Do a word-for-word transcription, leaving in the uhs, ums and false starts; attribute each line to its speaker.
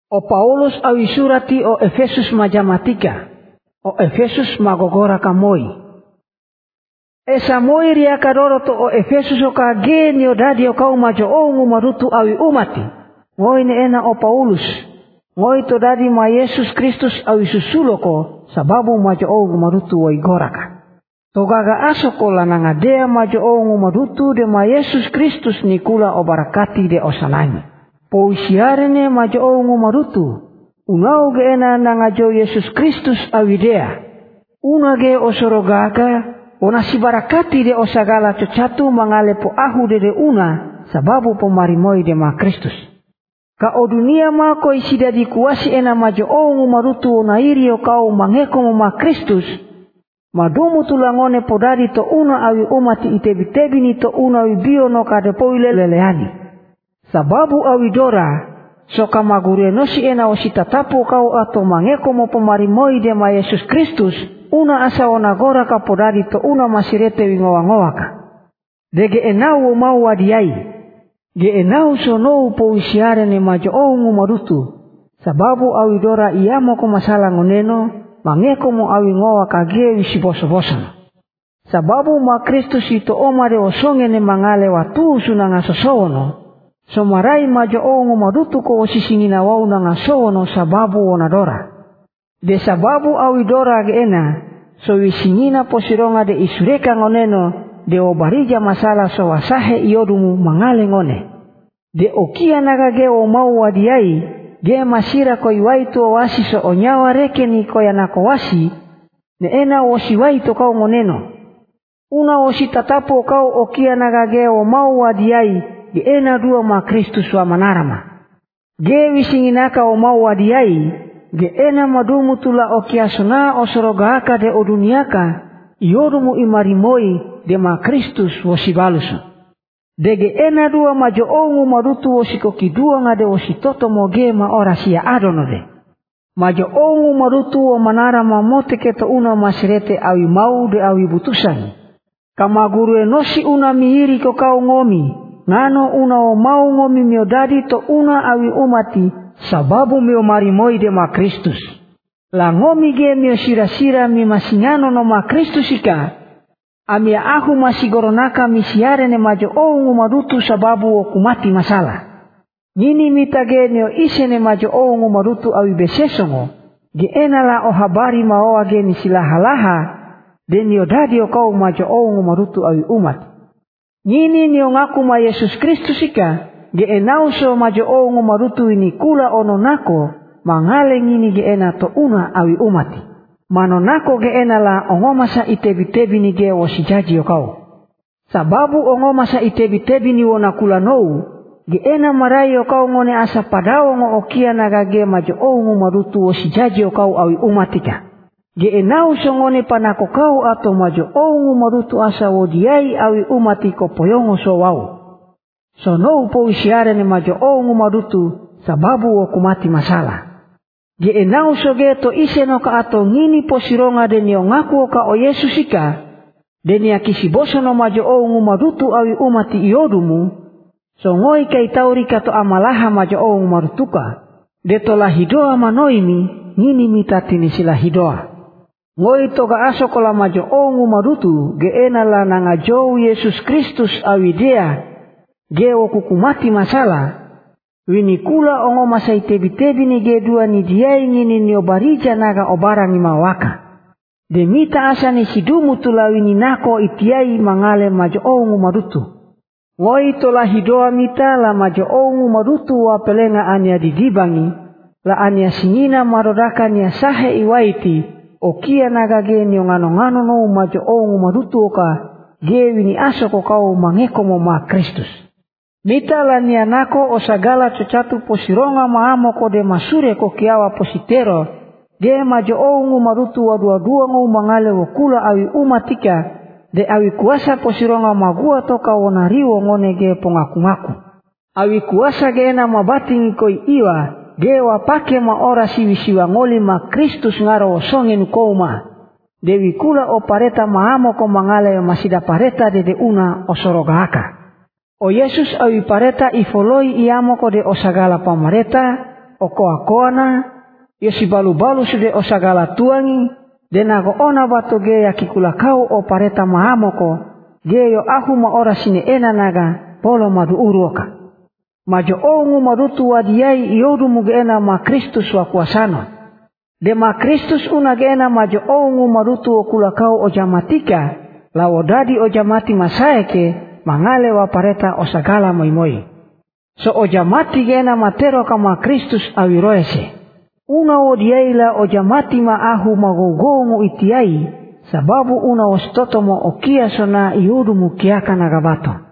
Speaker 1: O Paulus awi surati o Efesus majamatika, o Efesus magogora kamoi. Esa moi ria kadoro to o Efesus o kage ni o dadi o kau majo ongu marutu awi umati. Ngoi ne ena o Paulus, ngoi to dadi ma Yesus Kristus awi susuloko sababu majo ongu marutu o igoraka. Togaga asoko lananga dea majo ongu marutu de ma Yesus Kristus nikula o barakati de o salani. Po isiarene majo ongu marutu, unau ge ena nanga jo Yesus Kristus awi dea. Una ge o sorogaga, ona si barakati de o sagala cocatu mangale po ahu de de una, sababu po marimoi de ma Kristus. Ka o dunia ma ko isida di kuasi ena majo ongu marutu o nairi o kau mangeko mo ma Kristus, madumu tulangone podari to una awi umati itebi-tebi ni to una awi bio no kadepoile leleani. Sababu awi dora, soka magure nosi ena o sitatapu kau ato mangeko mo pomarimoi de ma Yesus Kristus, una asa onagora ka podari to una masirete wingowa-ngowaka. Dege enau o mau wadiai, ge enau sonou po usiare ne majo ongu marutu, sababu awi dora iyamo ko masala ngoneno, mangeko mo awi ngowa kage wisi boso-bosan. Sababu ma Kristus ito omare osonge ne mangale watu sunanga sosowono, somarai majo ongu marutu ko osisingina wau nanga sowono sababu onadora. De sababu awi dora ge ena, so wisingina posironga de isureka ngoneno, de obarija masala so wasahe iodumu mangale ngone. De okia nagage o mau wadiai, ge masira ko iwaitu o wasi so onyawa reke ni ko yanako wasi, ne ena osi waitu kau ngoneno. Una osi tatapo kau okia nagage o mau wadiai, ge ena dua ma Kristus wa manarama. Ge wisinginaka o mau wadiai, ge ena madumu tula okia sona o sorogaka de o duniaka, iodumu imarimoi de ma Kristus wosibalusu. Dege ena dua majo ongu marutu osikoki dua ngade ositoto moge ma ora sia adonode. Majo ongu marutu o manara mamote keto una masirete awi mau de awi butusan. Kama guru enosi una mihiri ko kau ngomi, ngano una o mau ngomi miodadi to una awi umati, sababu mio marimoi de ma Kristus. La ngomi ge mio sira-sira mi masingano no ma Kristus ika, amia ahu masigoronaka misiare ne majo ongu marutu sababu okumati masala. Nini mitage neo ise ne majo ongu marutu awi besesongo, ge enala o habari maoa ge nisilahalaha, de neo dadi o kau majo ongu marutu awi umat. Nini neo ngaku ma Yesus Kristus ika, ge enauso majo ongu marutu ini kula ononako, mangale ngini ge ena to una awi umati. Manonako ge enala ongomasa itebi-tebi ni ge wosijaji o kau. Sababu ongomasa itebi-tebi ni wonakula nou, ge ena marai o kau ngone asa padao ngo okia nagage majo ongu marutu wosijaji o kau awi umatika. Ge enau songone panako kau ato majo ongu marutu asa wodiai awi umatiko poyongo so wau. So nou po isiare ne majo ongu marutu sababu okumati masala. Ge enau soge to ise no ka ato ngini posironga de nio ngaku ka o Yesus ika, de nia kisiboso no majo ongu marutu awi umati iodumu, so ngoi kai tauri ka to amalaha majo ongu marutuka, de to lahidoa manoimi, ngini mitatini sila hidoa. Ngoi to ga aso kola majo ongu marutu, ge enala nanga jou Yesus Kristus awi dea, ge okukumati masala, wini kula ongo masa itebi-tebi ni gedua ni diai ngini ni obarija naga obara ni mawaka. Demita asa ni sidumu tula wini nako itiai mangale majo ongu marutu. Ngoi tola hidoa mita la majo ongu marutu wa pelenga ania didibangi, la ania singina marodaka nia sahe iwaiti, okia naga ge ni ngano-ngano no majo ongu marutu oka, ge wini aso ko kau mangeko mo ma Kristus. Mita la nianako o sagala cocatu posironga maamo ko de masure ko kiawa positero, ge majo ongu marutu wa dua-dua ngau mangale wakula awi umatika, de awi kuasa posironga magua toka wonariwo ngone ge pongaku-ngaku. Awi kuasa ge ena mabatingi koi iwa, ge wapake ma ora siwi-siwa ngoli ma Kristus ngaro osonge nukouma. Dewi kula o pareta maamo ko mangale masida pareta de de una osorogahaka. O Yesus awi pareta ifoloi iamo ko de osagala pamareta, okoa-koana, yo si balu-balu sude o sagala tuangi, denago ona bato ge ya kikulakau o pareta mahamoko, ge yo ahu ma ora sine ena naga, polo madu uruoka. Majo ongu madutu wadiai iodu mugena ma Kristus wa kuasano. De ma Kristus una gena majo ongu madutu o kulakau o jamatika, lawo dadi o jamati masaeke, mangale wa pareta o sagala moi-moi. So o jamati gena matero kama Kristus awiroese. Una o diaila o jamati ma ahu magogongu itiai, sababu una o stotomo o kia sona iudu mukiaka nagabato.